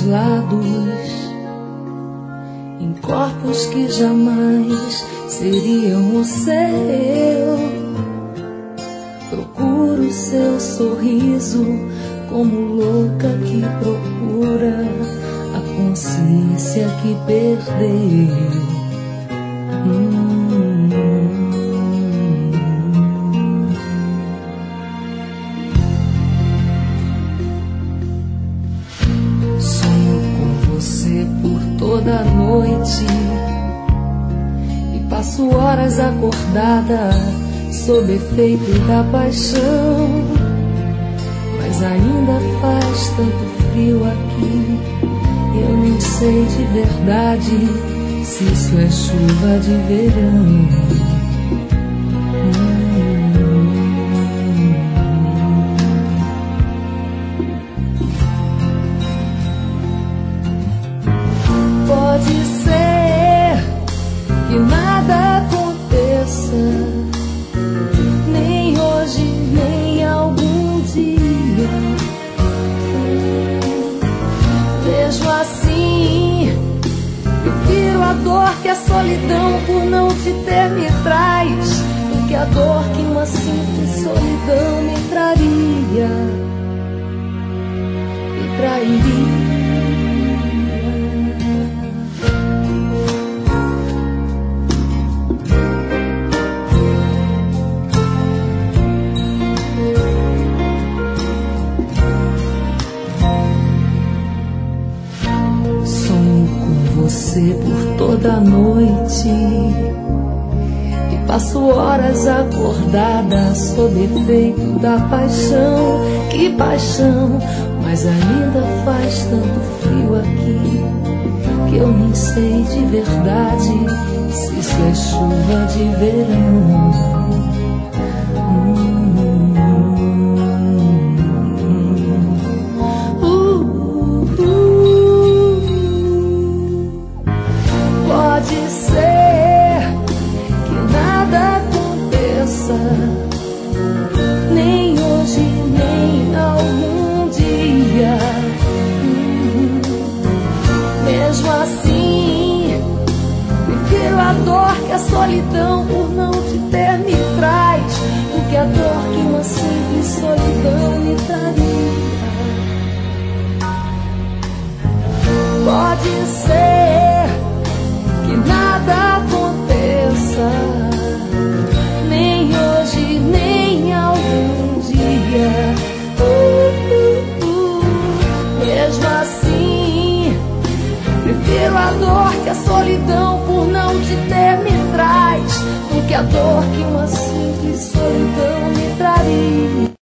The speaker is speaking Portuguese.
dos lados, em corpos que jamais seriam o seu. Procuro seu sorriso como louca que procura a consciência que perdeu. Sonho com você por toda a noite e passo horas acordada sob efeito da paixão, mas ainda faz tanto frio aqui, eu nem sei de verdade se isso é chuva de verão. Pode ser que nada aconteça, nem hoje, nem algum dia. Mesmo assim, prefiro a dor que a solidão por não te ter me traz, do que a dor que uma simples solidão me traria, me trairia. Você por toda a noite e passo horas acordada sob efeito da paixão. Que paixão, mas ainda faz tanto frio aqui que eu nem sei de verdade se isso é chuva de verão. Pode ser que nada aconteça, nem hoje, nem algum dia. Mesmo assim, prefiro a dor que a solidão por não te ter me traz, do que a dor que uma simples solidão me traria. Pode ser que nada aconteça, nem hoje, nem algum dia. Mesmo assim, prefiro a dor que a solidão por não te ter me traz, do que a dor que uma simples solidão me traria.